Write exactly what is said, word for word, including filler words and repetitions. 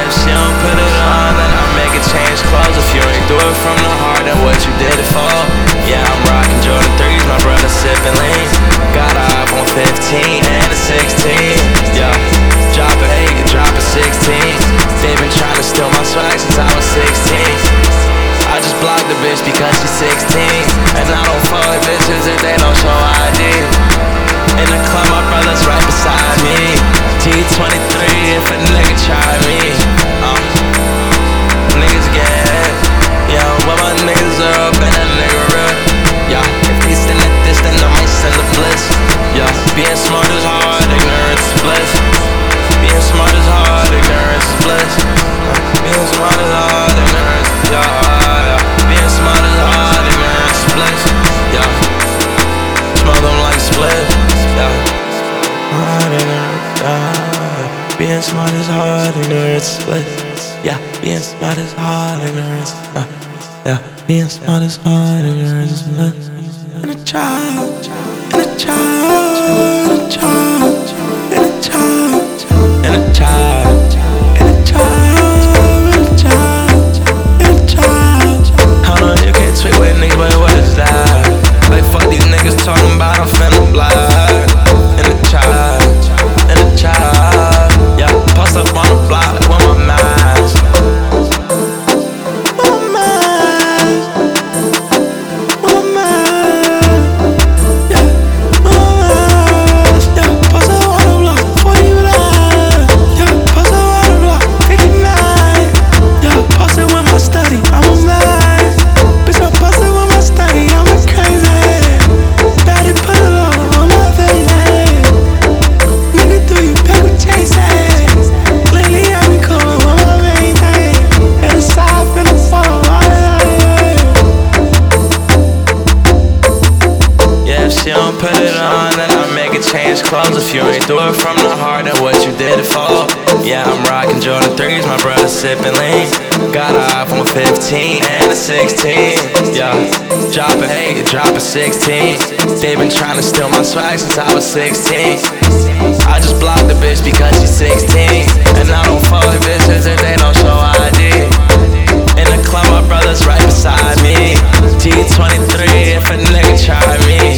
if she don't put it on, then I make it change clothes. If you ain't do it from the heart, then what you did it for? Yeah, I'm rocking Jordan threes, my brother sipping lean. Got a iPhone fifteen and a sixteen. Yeah, drop a eight, drop a sixteen. They been trying to steal my swag since I was sixteen. I just blocked the bitch because she's sixteen. And I don't fuck with bitches if they don't show I D. In the club, my brother's right beside me. T twenty-three if a nigga try me. uh, Niggas get hit. Yeah, when my niggas are up and a nigga rip. Yeah, if they send at this, then I might send the bliss. Yeah, being smart is hard, ignorance is bliss. Being smart is hard, ignorance is bliss. Yeah, being smart is hard, ignorance is bliss. Yeah, yeah. Being smart is hard, ignorance is bliss. Yeah, smoke them like split. Yeah, hard ignorance, yeah. Being smart is hard, ignorance is bliss. Yeah, being smart is hard, ignorance. Uh, yeah, being smart is hard, ignorance is bliss. And a child, and a child, and a child, and a child, and a child, and a child, and a child, and a child. Hold on, you can't tweet with niggas, but what is that? Like fuck these niggas talking about, I'm finna black. And a child, and a child. Yeah, post up on the block with my mask. She don't put it on, then I make it change clothes. If you ain't do it from the heart, then what you did it for? Yeah, I'm rocking Jordan threes, my brother sipping lean. Got a iPhone fifteen and a sixteen. Yeah, drop a eight, drop a sixteen. They been trying to steal my swag since I was sixteen. I just blocked the bitch because she's sixteen. And I don't fuck with bitches if they don't show I D. In the club, my brother's right beside me. T twenty-three if a nigga try me.